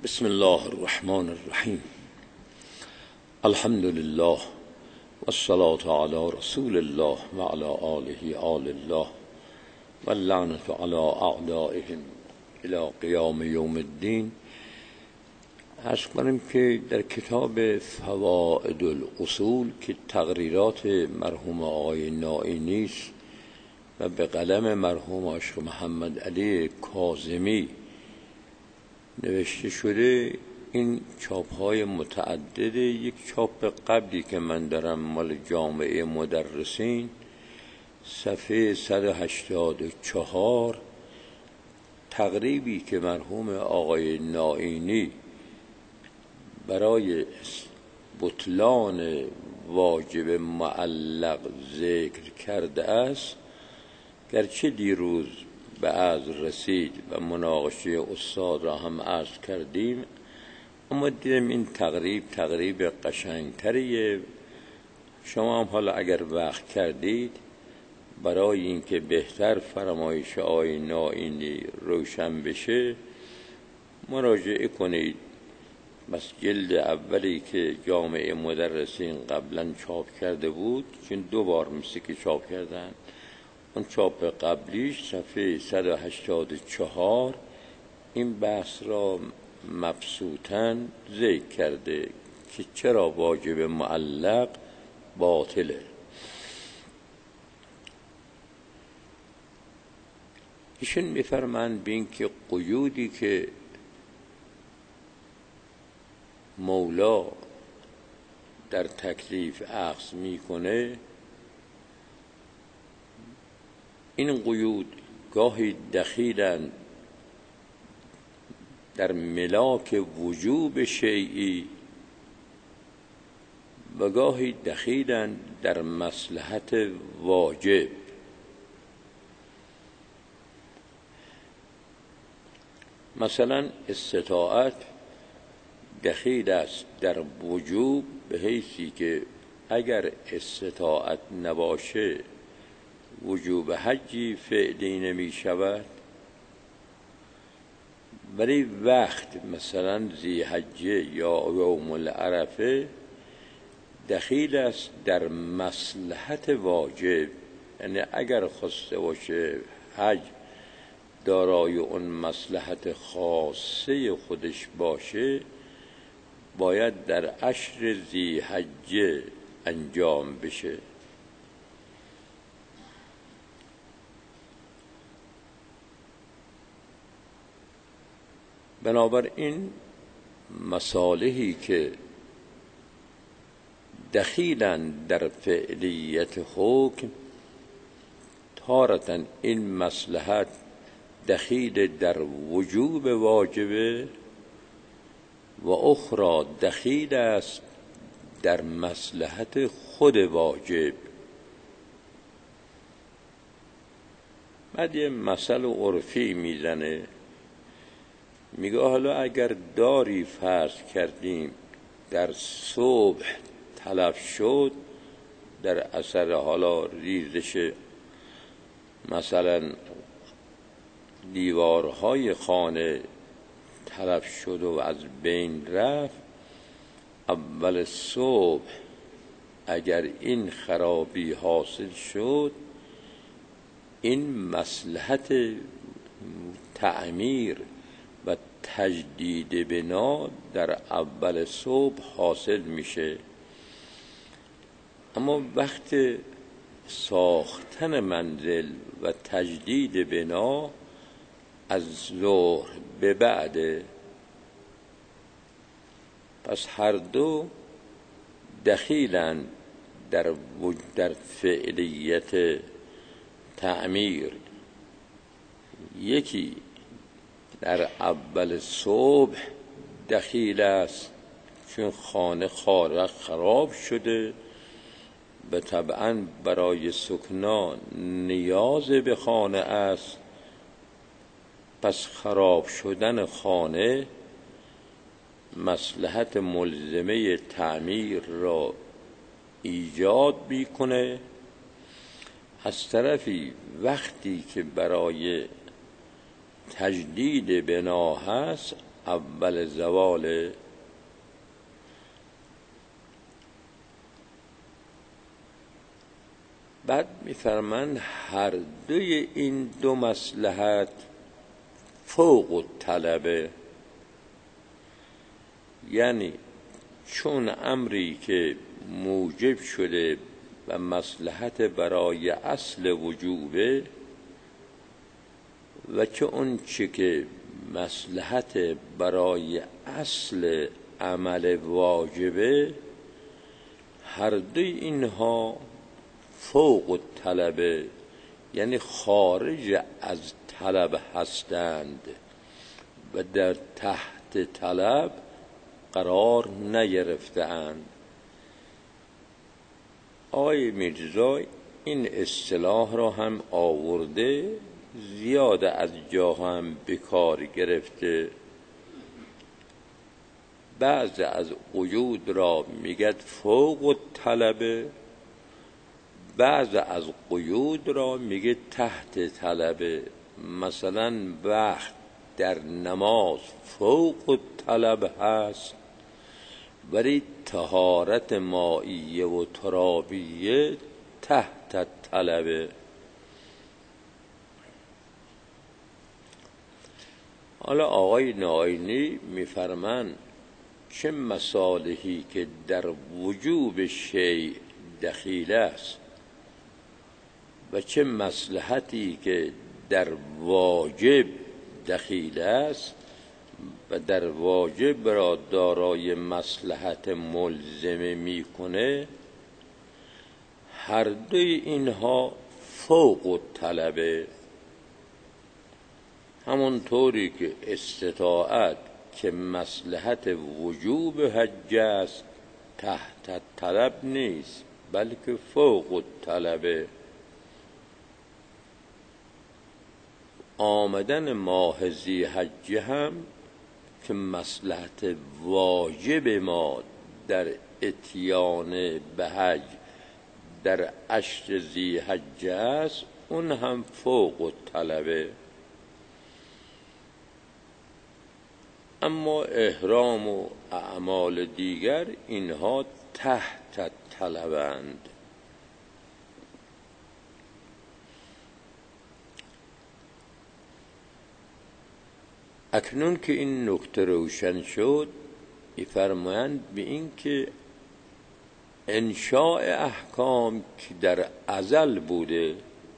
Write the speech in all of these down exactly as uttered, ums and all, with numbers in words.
بسم الله الرحمن الرحیم. الحمد لله والصلاة علی رسول الله و علی آله آل الله و اللعنة علی اعدائهم الی قیام یوم الدین. عرض کنیم که در کتاب فوائد الاصول که تقریرات مرحوم آقای نائینی است و به قلم مرحوم عاشق محمد علی کاظمی نوشته شده، این چاپ های متعدده. یک چاپ قبلی که من دارم مال جامعه مدرسین، صفحه صد و هشتاد و چهار، تقریبی که مرحوم آقای نائینی برای بطلان واجب معلق ذکر کرده است، گرچه دیروز به عرض رسید و مناقشه استاد را هم عرض کردیم، اما دیدم این تقریب تقریب قشنگتریه. شما هم حالا اگر وقت کردید برای اینکه بهتر فرمایش آقای نائینی روشن بشه مراجعه کنید. بس جلد اولی که جامعه مدرسین قبلا چاپ کرده بود، چون دو بار مثل که چاپ کردن، اون چاپ قبلیش صفحه صد و هشتاد و چهار این بحث را مبسوطاً ذکر کرده که چرا واجب معلق باطله. ایشون میفرمند بین که قیودی که مولا در تکلیف اخذ میکنه، این قیود گاهی دخیلن در ملاک وجوب شیئی و گاهی دخیلن در مصلحت واجب. مثلا استطاعت دخیل است در وجوب به حیثی که اگر استطاعت نباشه وجوب حجی فعلی نمی شود، ولی وقت مثلا ذی حجه یا یوم العرفه دخیل است در مصلحت واجب. یعنی اگر خواسته باشه حج دارای اون مصلحت خاصه خودش باشه، باید در عشر ذی حجه انجام بشه. بنابراین مصالحی که دخیلند در فعلیت حکم، تارةً این مصلحت دخیل در وجوب واجبه و اخرى دخیل است در مصلحت خود واجب. بعد یه مثل عرفی میزنه، میگه حالا اگر داری فرض کردیم در صبح تلف شد، در اثر حالا ریزش مثلا دیوارهای خانه تلف شد و از بین رفت، اول صبح اگر این خرابی حاصل شد، این مصلحت تعمیر و تجدید بنا در اول صبح حاصل میشه. اما وقت ساختن منزل و تجدید بنا از ظهر به بعد، پس هر دو دخیلن در در فعلیت تعمیر. یکی در اول صبح دخیل است چون خانه خراب شده و طبعا برای سکنا نیاز به خانه است، پس خراب شدن خانه مصلحت ملزمه تعمیر را ایجاد میکنه. از طرفی وقتی که برای تجدید بنا هست، اول زوال. بعد میفرمند هر دوی این دو مصلحت فوق الطلبه، یعنی چون امری که موجب شده و مصلحت برای اصل وجوبه و چه اون چه که مصلحت برای اصل عمل واجبه، هر دوی اینها فوق الطلبه، یعنی خارج از طلب هستند و در تحت طلب قرار نگرفتند. آقای میرزا این اصطلاح را هم آورده، زیاد از جا هم به کار گرفته. بعض از قیود را میگد فوق الطلبه، بعض از قیود را میگه تحت طلبه. مثلا وقت در نماز فوق الطلب هست، ولی طهارت مائیه و ترابیه تحت طلبه. حالا آقای ناینی میفرمان چه مصالحی که در وجوب شیء دخیل است و چه مصلحتی که در واجب دخیل است و در واجب را دارای مصلحت ملزمه میکنه، هر دوی اینها فوق الطلبه. همونطوری که استطاعت که مصلحت وجوب حج است تحت طلب نیست، بلکه فوق الطلبه. آمدن ماه ذی حج هم که مصلحت واجب ما در اتیان به حج در عشر ذی حج است، اون هم فوق الطلبه. اما احرام و اعمال دیگر اینها تحت طلبند. اکنون که این نکته روشن شد، می‌فرمایند به این که انشاء احکام که در ازل بوده،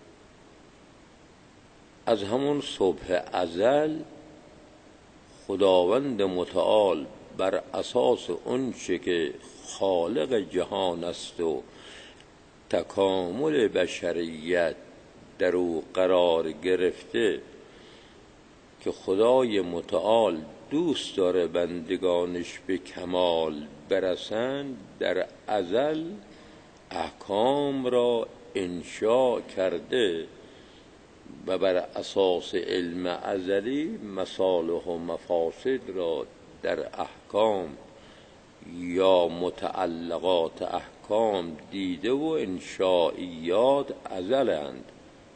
از همون صبح ازل خداوند متعال بر اساس اون چه که خالق جهان است و تکامل بشریت در او قرار گرفته، که خدای متعال دوست داره بندگانش به کمال برسند، در ازل احکام را انشاء کرده و بر اساس علم ازلی مصالح و مفاسد را در احکام یا متعلقات احکام دیده و انشائیات ازلند.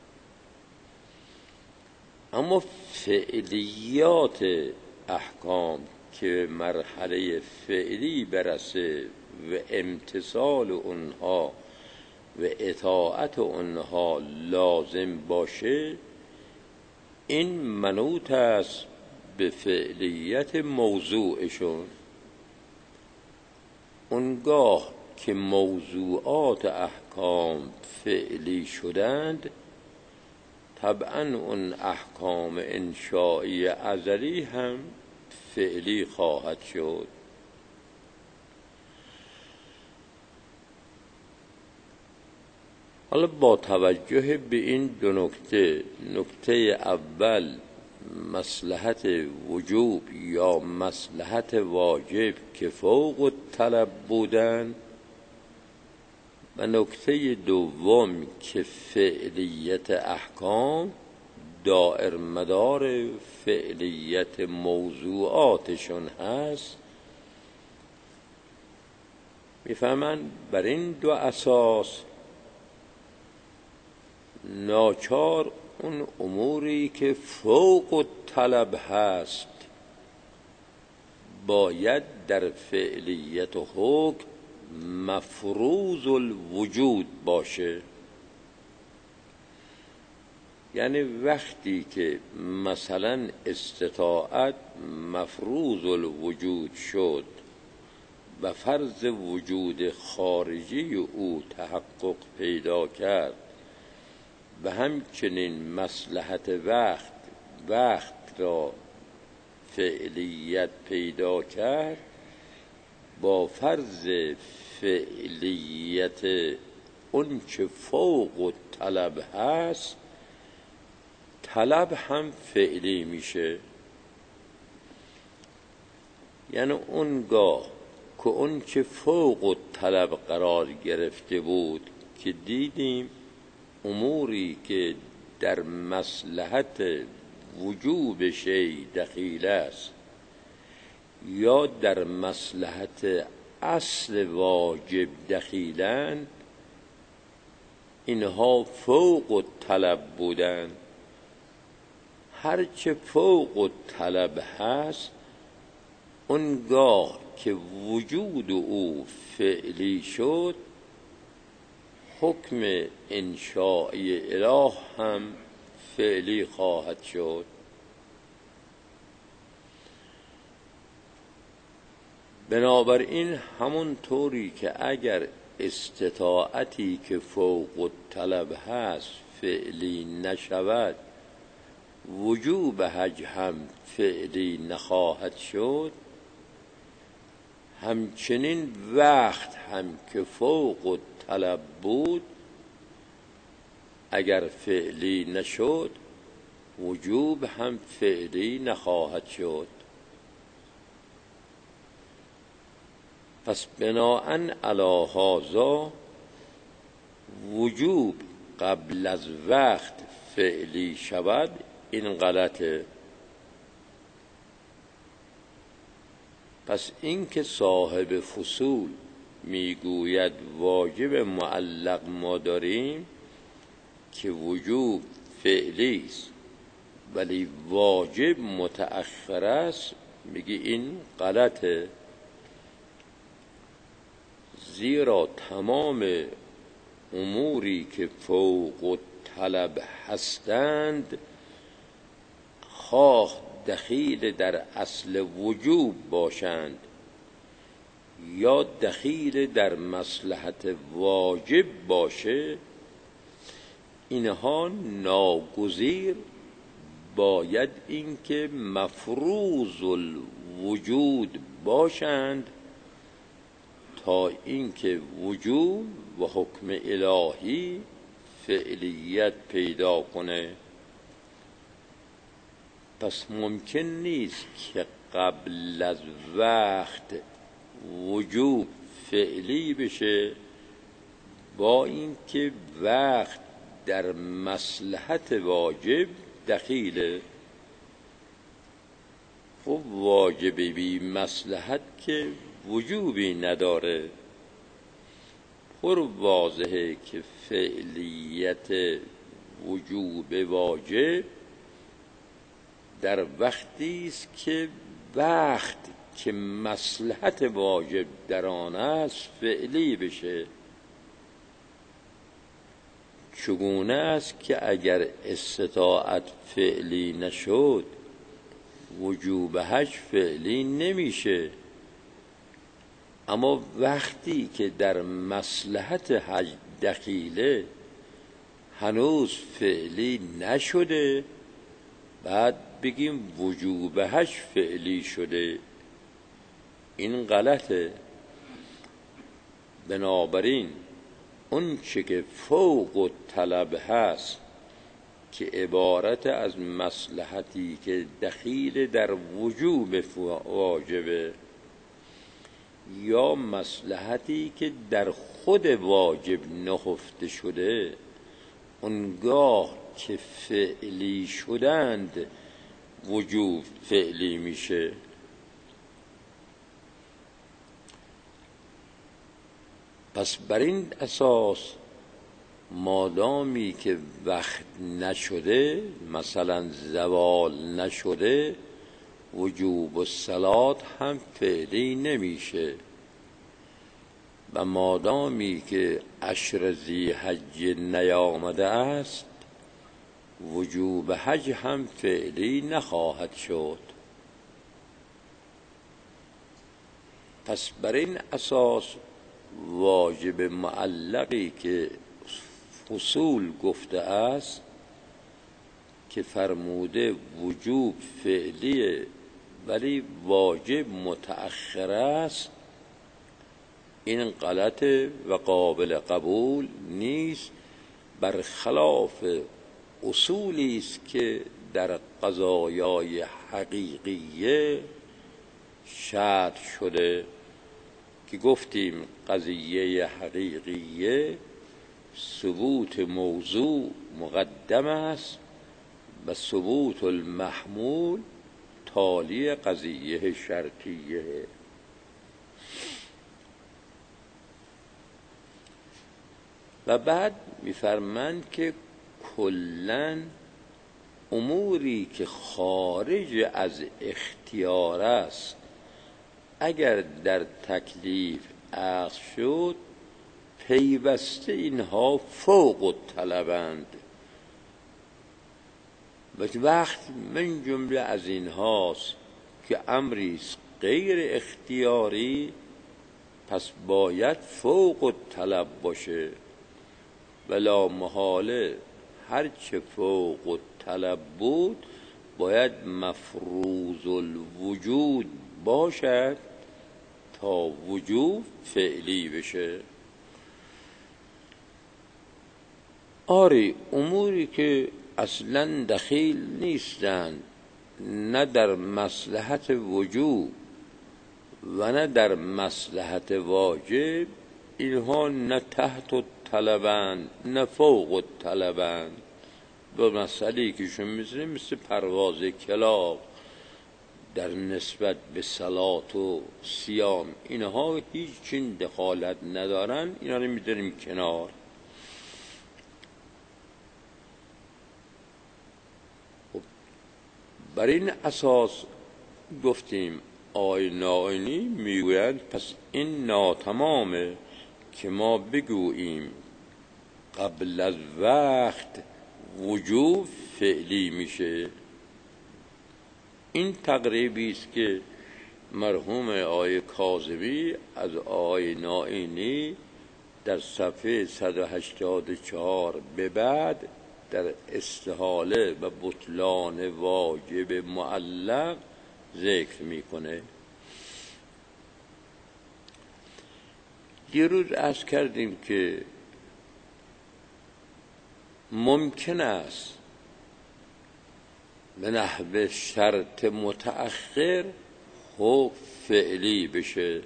اما فعلیات احکام که مرحله فعلی برسه و امتثال اونها و اطاعت اونها لازم باشه، این منوط است به فعلیت موضوعشون. اونگاه که موضوعات احکام فعلی شدند، طبعا اون احکام انشائی ازلی هم فعلی خواهد شد. حالا با توجه به این دو نکته، نکته اول مصلحت وجوب یا مصلحت واجب که فوق الطلب بودن، و نکته دوم که فعلیت احکام دائر مدار فعلیت موضوعاتشون هست، میفهمن بر این دو اساس ناچار اون اموری که فوق الطلب هست باید در فعلیت و حکم مفروض الوجود باشه. یعنی وقتی که مثلا استطاعت مفروض الوجود شد و فرض وجود خارجی او تحقق پیدا کرد و همچنین مصلحت وقت وقت را فعلیت پیدا کرد، با فرض فعلیت اون چه فوق طلب هست، طلب هم فعلی میشه. یعنی اونگاه که اون چه فوق طلب قرار گرفته بود که دیدیم اموری که در مصلحت وجوب شیء دخیل است یا در مصلحت اصل واجب دخیلند، اینها فوق طلب بودند. هرچه فوق طلب هست اونگاه که وجود او فعلی شد، حکم انشائی اله هم فعلی خواهد شد. بنابراین همون طوری که اگر استطاعتی که فوق طلب هست فعلی نشود، وجوب حج هم فعلی نخواهد شد، همچنین وقت هم که فوق طلب بود اگر فعلی نشد، وجوب هم فعلی نخواهد شد. پس بناءً علی هذا وجوب قبل از وقت فعلی شود، این غلطه. پس این که صاحب فصول میگوید واجب معلق ما داریم که وجوب فعلی است ولی واجب متأخر است، میگی این غلطه. زیرا تمام اموری که فوق طلب هستند، خواه دخیل در اصل وجوب باشند یا دخیل در مصلحت واجب باشه، اینها ناگزیر باید اینکه مفروض الوجود باشند تا اینکه وجود و حکم الهی فعلیت پیدا کنه. پس ممکن نیست که قبل از وقت وجوب فعلی بشه با اینکه وقت در مصلحت واجب دخیله. خب واجب بی مصلحت که وجوبی نداره. پر واضحه که فعلیت وجوب واجب در وقتی است که وقت که مصلحت واجب در آن است فعلی بشه. چگونه است که اگر استطاعت فعلی نشد وجوب حج فعلی نمیشه، اما وقتی که در مصلحت حج دخیله هنوز فعلی نشده، بعد بگیم وجوب حج فعلی شده، این غلطه. بنابراین اون چه که فوق طلب هست که عبارت از مصلحتی که دخیل در وجوب واجبه یا مصلحتی که در خود واجب نهفته شده، اونگاه که فعلی شدند وجوب فعلی میشه. پس بر این اساس مادامی که وقت نشده، مثلا زوال نشده، وجوب الصلات هم فعلی نمیشه و مادامی که عشر ذی‌حجه نیامده است وجوب حج هم فعلی نخواهد شد. پس بر این اساس واجب معلقی که فصول گفته است که فرموده وجوب فعلیه ولی واجب متأخر است، این غلطه و قابل قبول نیست، برخلاف اصولی است که در قضایای حقیقیه شرط شده که گفتیم قضیه حقیقیه ثبوت موضوع مقدم است و ثبوت المحمول تالی قضیه شرطیه. و بعد می‌فرماند که کلاً اموری که خارج از اختیار است اگر در تکلیف اخذ شد پیوسته اینها فوق الطلبند و وقت من جمله از اینهاست که امری غیر اختیاری پس باید فوق الطلب باشه، ولا محاله هرچه فوق الطلب بود باید مفروض الوجود باشد تا وجوب فعلی بشه. آری اموری که اصلا دخیل نیستند نه در مصلحت وجوب و نه در مصلحت واجب، اینها نه تحت الطلبند نه فوق الطلبند. به مسئله‌ای که شما می‌ذارید مثل پرواز کلاغ در نسبت به صلات و صیام، اینها هیچ چین دخالت ندارن، اینا رو می‌ذاریم کنار. بر این اساس گفتیم آیین آیینی میگویند پس این ناتمامه که ما بگوییم قبل از وقت وجوب فعلی میشه. این تقریبی است که مرحوم آقای کاظمی از آقای نائینی در صفحه صد و هشتاد و چهار به بعد در استحاله و بطلان واجب معلق ذکر میکنه. دیروز عرض کردیم که ممکن است به نحو شرط متأخر حکم فعلی بشه،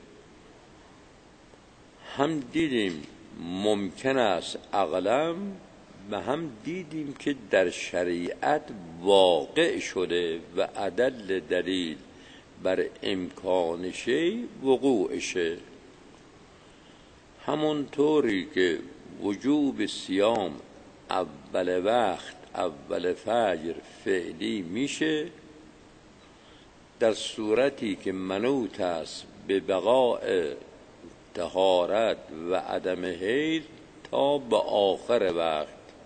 هم دیدیم ممکن است عقلا و هم دیدیم که در شریعت واقع شده و ادل دلیل بر امکان شی وقوعشه. همونطوری که وجوب صیام اول وقت اول فجر فعلی میشه در صورتی که منوط است به بقاء طهارت و عدم حیض تا به آخر وقت.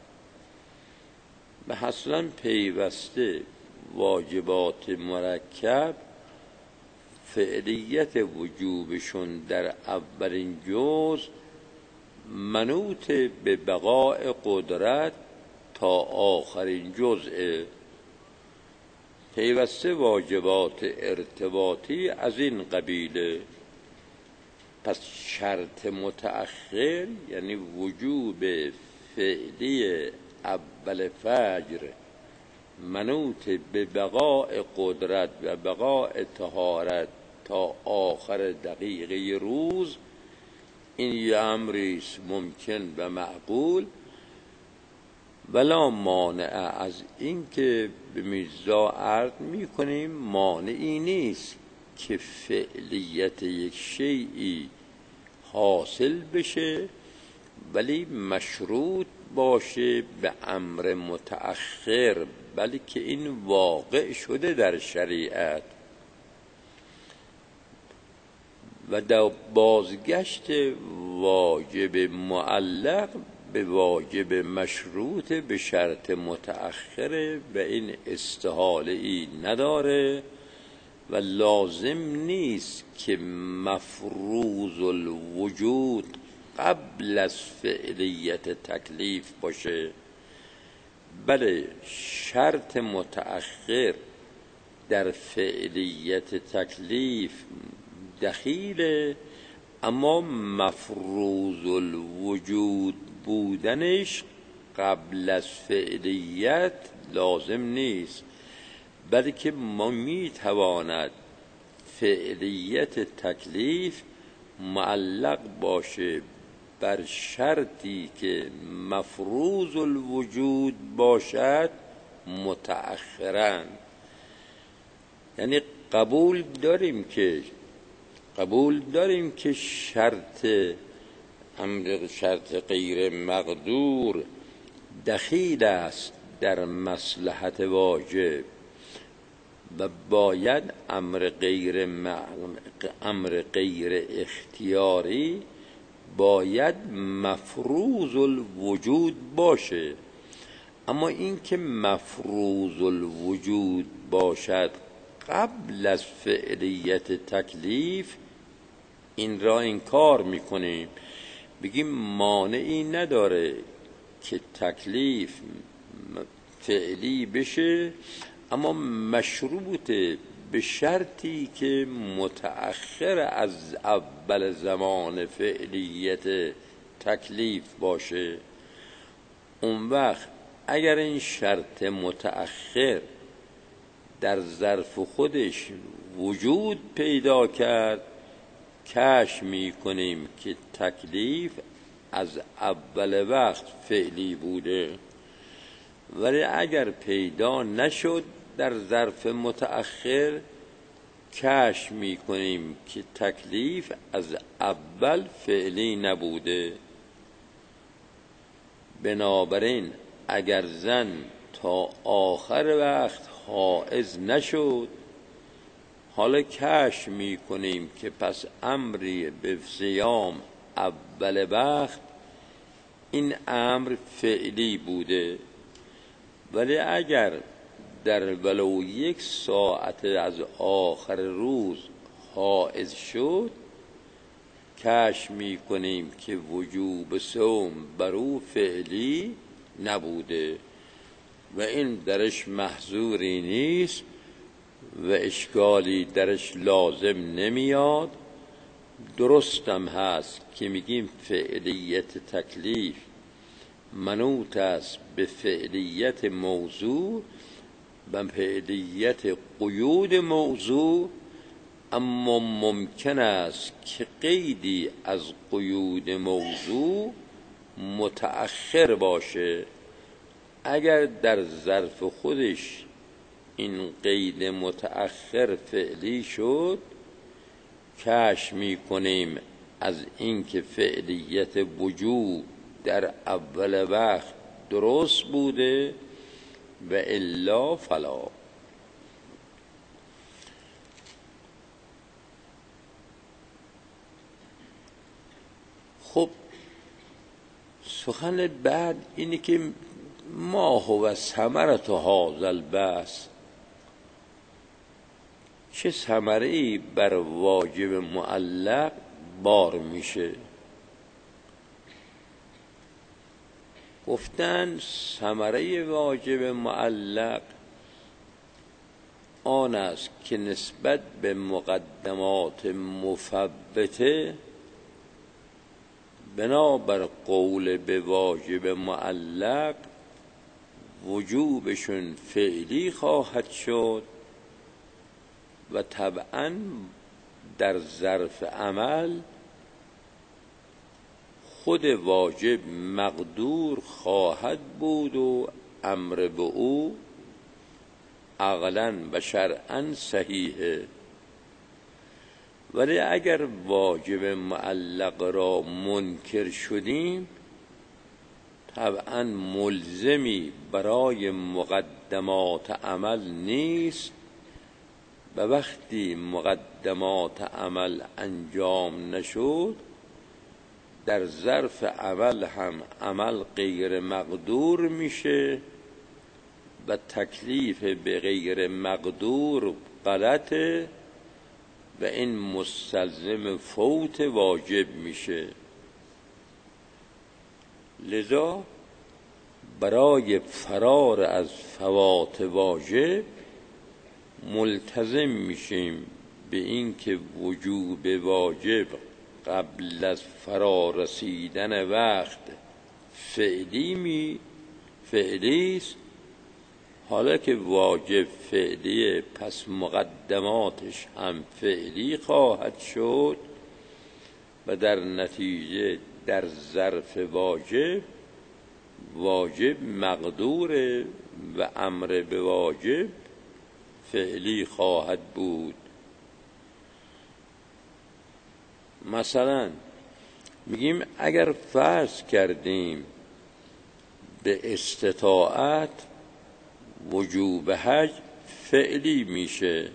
و اصلا پیوسته واجبات مرکب فعلیت وجوبشون در اولین جز منوط به بقاء قدرت تا آخرین جزء. پیوسته واجبات ارتباطی از این قبیله. پس شرط متأخر یعنی وجوب فعلی اول فجر منوط به بقاء قدرت و بقاء طهارت تا آخر دقیقه روز، این یه امری است ممکن و معقول، ولا مانع از این که به میزا عرض میکنیم مانعی نیست که فعلیت یک شیئی حاصل بشه ولی مشروط باشه به امر متأخر، بلکه این واقع شده در شریعت. و در بازگشت واجب معلق به واجب مشروط به شرط متأخره و این استحاله ای نداره و لازم نیست که مفروض الوجود قبل از فعلیت تکلیف باشه. بله، شرط متأخر در فعلیت تکلیف دخیله، اما مفروض الوجود بودنش قبل از فعلیت لازم نیست، بلکه ما میتواند فعلیت تکلیف معلق باشه بر شرطی که مفروض الوجود باشد متأخراً. یعنی قبول داریم که قبول داریم که شرط امر شرط غیر مقدور دخیل است در مصلحت واجب و باید امر غیر امر غیر اختیاری باید مفروض الوجود باشه، اما این که مفروض الوجود باشد قبل از فعلیت تکلیف، این را انکار میکنیم. بگیم مانعی نداره که تکلیف فعلی بشه، اما مشروط به شرطی که متأخر از اول زمان فعلیت تکلیف باشه. اون وقت اگر این شرط متأخر در ظرف خودش وجود پیدا کرد، کشف میکنیم که تکلیف از اول وقت فعلی بوده، ولی اگر پیدا نشد در ظرف متأخر، کشف میکنیم که تکلیف از اول فعلی نبوده. بنابراین اگر زن تا آخر وقت حائض نشد، حالا کشف میکنیم که پس امری به صیام اول وقت، این امر فعلی بوده، ولی اگر در ولو یک ساعت از آخر روز حائض شد، کشف میکنیم که وجوب صوم بر او فعلی نبوده و این درش محظوری نیست و اشکالی درش لازم نمیاد. درستم هست که میگیم فعلیت تکلیف منوط است به فعلیت موضوع و فعلیت قیود موضوع، اما ممکن است که قیدی از قیود موضوع متأخر باشه. اگر در ظرف خودش این قید متأخر فعلی شد، کشف میکنیم از اینکه فعلیت وجود در اول وقت درست بوده و الا فلا. خب سخن بعد اینه که ما هو ثمرة هذا البحث، چه ثمره‌ای بر واجب معلق بار میشه؟ گفتن ثمره واجب معلق آن است که نسبت به مقدمات مفوته بنابر قول به واجب معلق وجوبشون فعلی خواهد شد و طبعا در ظرف عمل خود واجب مقدور خواهد بود و امر به او عقلاً و شرعاً صحیحه. ولی اگر واجب معلق را منکر شدیم، طبعاً ملزمی برای مقدمات عمل نیست و وقتی مقدمات عمل انجام نشد، در ظرف عمل هم عمل غیر مقدور میشه و تکلیف به غیر مقدور غلطه و این مستلزم فوت واجب میشه. لذا برای فرار از فوات واجب ملتزم میشیم به این که وجوب واجب قبل از فرا رسیدن وقت فعلی می فعلیست. حالا که واجب فعلیه، پس مقدماتش هم فعلی خواهد شد و در نتیجه در ظرف واجب واجب مقدوره و امر به واجب فعلی خواهد بود. مثلا میگیم اگر فرض کردیم به استطاعت وجوب حج فعلی میشه،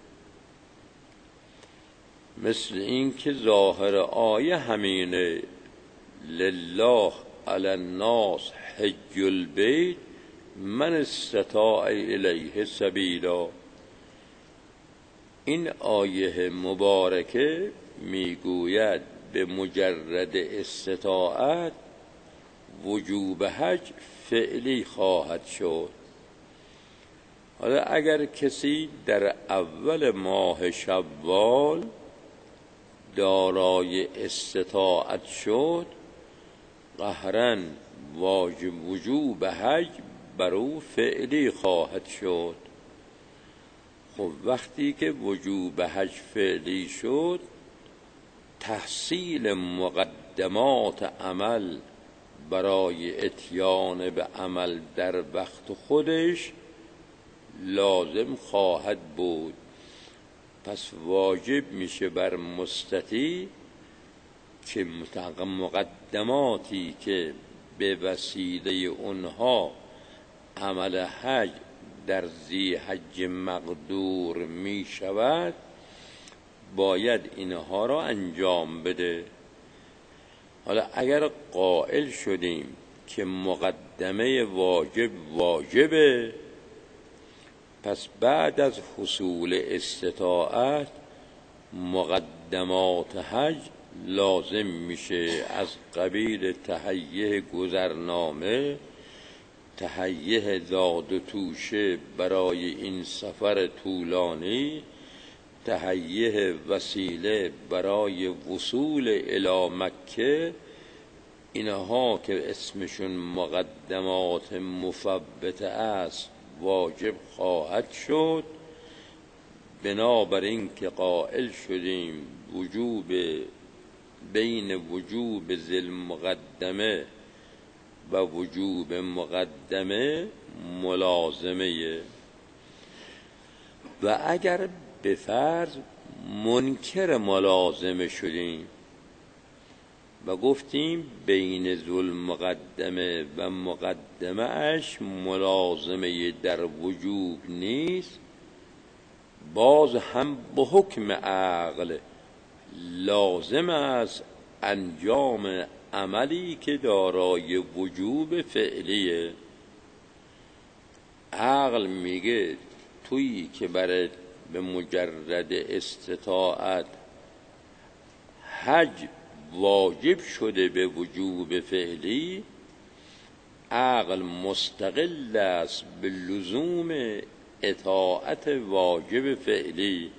مثل این که ظاهر آیه همینه، لله علی الناس حج البیت من استطاع الیه سبیلا. این آیه مبارکه میگوید به مجرد استطاعت وجوب حج فعلی خواهد شد. حالا اگر کسی در اول ماه شوال دارای استطاعت شد، قهراً واجب وجوب حج بر او فعلی خواهد شد. خب وقتی که وجوب حج فعلی شد، تحصیل مقدمات عمل برای اتیان به عمل در وقت خودش لازم خواهد بود. پس واجب میشه بر مستطیع که مقدماتی که به وسیله اونها عمل حج در ذی حج مقدور می شود باید اینها را انجام بده. حالا اگر قائل شدیم که مقدمه واجب واجبه، پس بعد از حصول استطاعت مقدمات حج لازم میشه، از قبیل تهیه گذرنامه، تهیه داد و توشه برای این سفر طولانی، تهیه وسیله برای وصول الی مکه. اینها که اسمشون مقدمات مثبته است واجب خواهد شد. بنابراین که قائل شدیم وجوب بین وجوب ذی مقدمه و وجوب مقدمه ملازمه. و اگر به فرض منکر ملازمه شدیم و گفتیم بین ذو المقدمه و مقدمه اش ملازمه در وجوب نیست، باز هم به حکم عقل لازم است انجام عملی که دارای وجوب فعلیه. عقل میگه تویی که برای به مجرد استطاعت حج واجب شده به وجوب فعلی، عقل مستقل است به لزوم اطاعت واجب فعلی،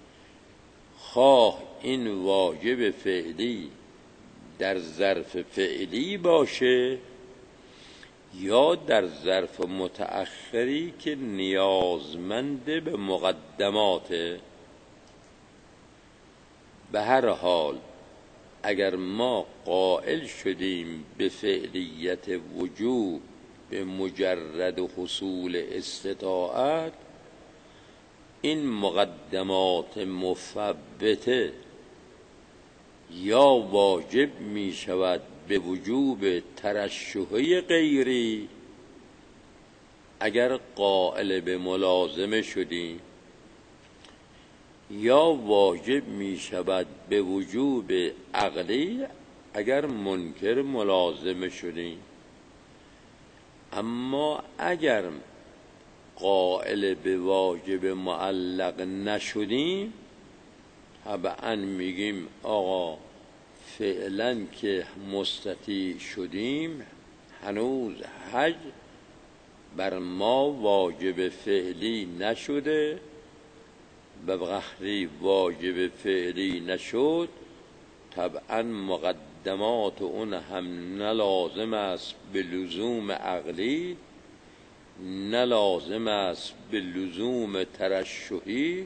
خواه این واجب فعلی در ظرف فعلی باشه یا در ظرف متأخری که نیازمند به مقدماته. به هر حال اگر ما قائل شدیم به فعلیت وجوب به مجرد حصول استطاعت، این مقدمات مثبته یا واجب می شود به وجوب ترشحی غیری اگر قائل به ملازمه شدیم، یا واجب می شود به وجوب عقلی اگر منکر ملازمه شدیم. اما اگر قائل به واجب معلق نشدیم طبعا میگیم آقا فعلا که مستطیع شدیم هنوز حج بر ما واجب فعلی نشده و وقتی واجب فعلی نشد طبعا مقدمات اون هم نه لازم است به لزوم عقلی نه لازم است به لزوم ترشحی،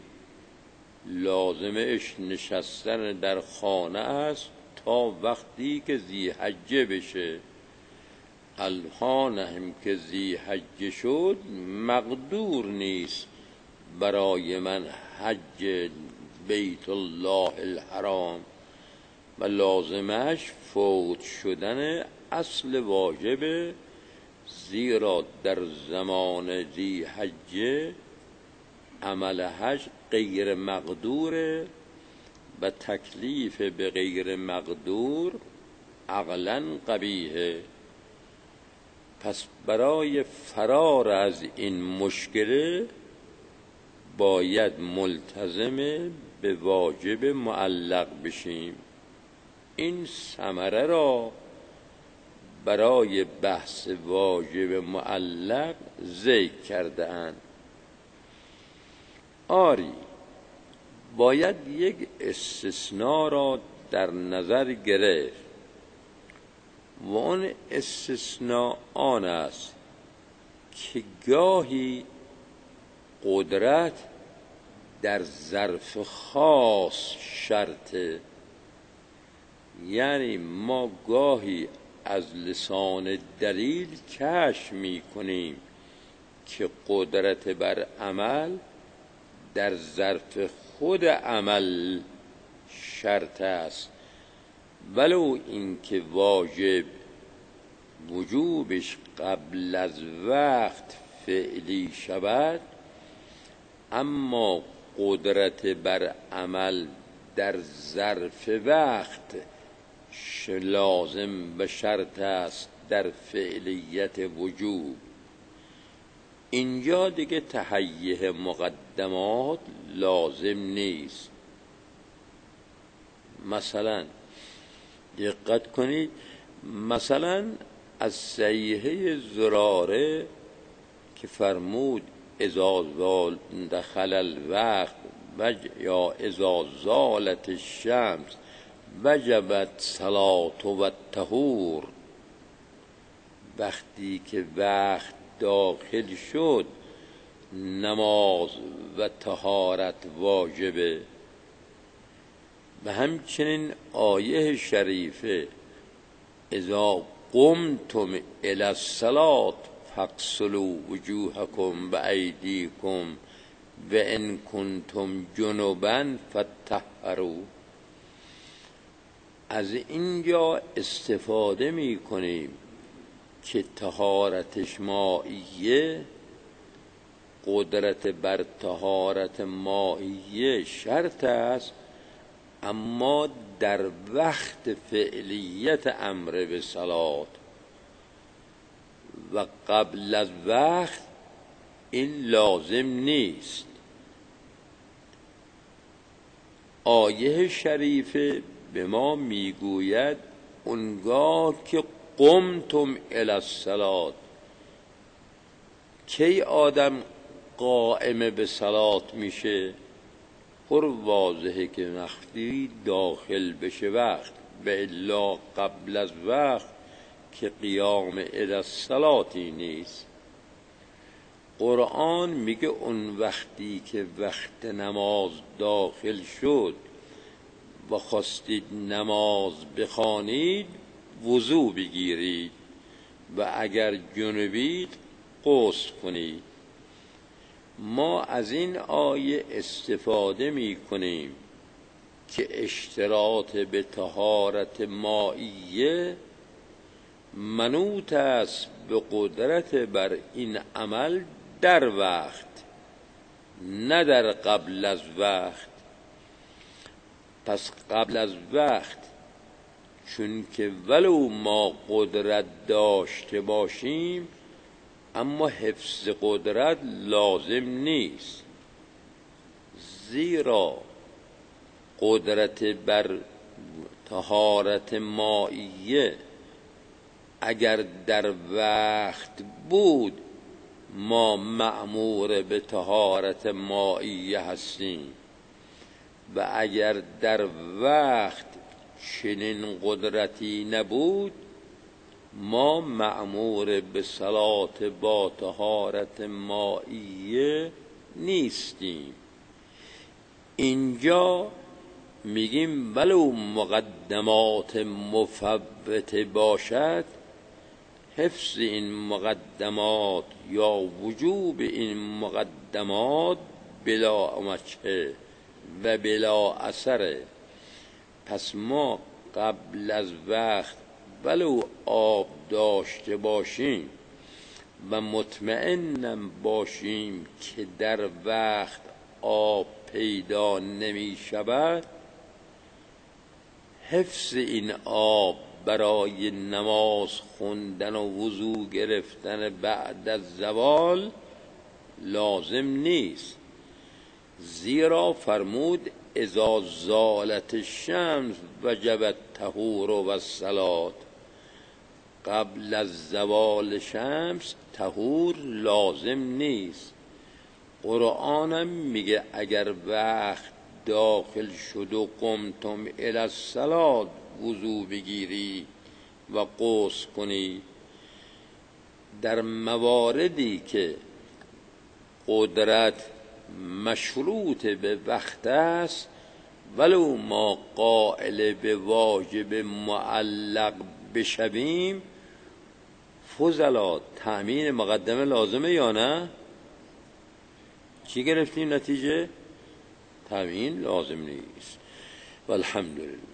لازمش نشستن در خانه است تا وقتی که ذی حجه بشه. الان هم که ذی حجه شد مقدور نیست برای من حج بیت الله الحرام و لازمش فوت شدن اصل واجبه، زیرا در زمان ذی حجه عمل حج غیر مقدوره و تکلیف به غیر مقدور عقلا قبیحه. پس برای فرار از این مشکل باید ملتزم به واجب معلق بشیم. این ثمره را برای بحث واجب معلق ذکر کرده اند. آری باید یک استثناء را در نظر گرفت و اون استثناء آن است که گاهی قدرت در ظرف خاص شرطه، یعنی ما گاهی از لسان دلیل کشف می کنیم که قدرت بر عمل در ظرف خود عمل شرط است، ولو اینکه واجب وجوبش قبل از وقت فعلی شود، اما قدرت بر عمل در ظرف وقت لازم و شرط است در فعلیت وجوب. اینجا دیگه تهیه مقدمات لازم نیست. مثلا دقت کنید، مثلا از صحیحه زراره که فرمود اذا زال دخل الوقت و یا اذا زالت الشمس وجبت صلاة و طهور، وقتی که وقت داخل شد نماز و طهارت واجبه. و همچنین آیه شریفه اذا قمتم الی الصلاة فاغسلوا وجوهکم و ایدیکم و ان کنتم جنبا فطهروا. از اینجا استفاده می کنیم که طهارت مائیه، قدرت بر طهارت مائیه شرط است، اما در وقت فعلیت امر به صلات و قبل از وقت این لازم نیست. آیه شریفه به ما میگوید اونگاه که قمتم الی الصلاة، کی آدم قائم به صلات میشه؟ پر واضحه که وقتی داخل بشه وقت، به الا قبل از وقت که قیام الی الصلاتی نیست. قرآن میگه اون وقتی که وقت نماز داخل شد و خواستید نماز بخوانید وضو بگیرید و اگر جنبید غسل کنید. ما از این آیه استفاده می کنیم که اشتراط به طهارت مائیه منوط است به قدرت بر این عمل در وقت، نه در قبل از وقت. پس قبل از وقت، چون که ولو ما قدرت داشته باشیم اما حفظ قدرت لازم نیست، زیرا قدرت بر طهارت مائیه اگر در وقت بود ما مأمور به طهارت مائیه هستیم و اگر در وقت چنین قدرتی نبود ما مأمور به صلات با طهارت مائیه نیستیم. اینجا میگیم ولو مقدمات مفوته باشد، حفظ این مقدمات یا وجوب این مقدمات بلا وجه و بلا اثره. پس ما قبل از وقت ولو آب داشته باشیم و مطمئنم باشیم که در وقت آب پیدا نمی شود، حفظ این آب برای نماز خوندن و وضو گرفتن بعد از زوال لازم نیست، زیرا فرمود اذا زالت الشمس وجب الطهور و الصلات. قبل از زوال شمس طهور لازم نیست. قرآنم میگه اگر وقت داخل شد و قمتم الی الصلاة وضو بگیری و غسل کنی. در مواردی که قدرت مشروط به وقت است ولو ما قائل به واجب معلق بشویم، فضلا تأمین مقدمه لازمه یا نه؟ چی گرفتیم نتیجه؟ تأمین لازم نیست. والحمدلله.